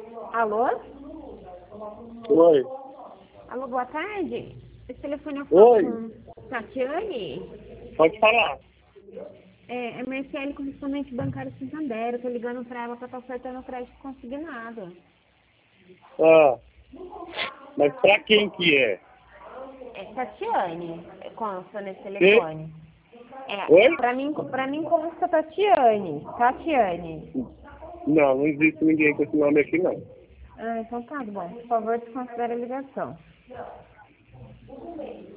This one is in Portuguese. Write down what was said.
Alô? Oi. Alô, boa tarde. Esse telefone é Oi. com Tatiane? Pode falar. É Marcele, correspondente bancário Santander. Eu tô ligando pra ela pra estar ofertando crédito consignado. Ah, mas pra quem que é? É Tatiane, consta nesse E? telefone. Oi? Pra mim consta Tatiane. Tatiane. Não, não existe ninguém com esse nome aqui, não. Ah, então tá bom. Por favor, desconsidere a ligação.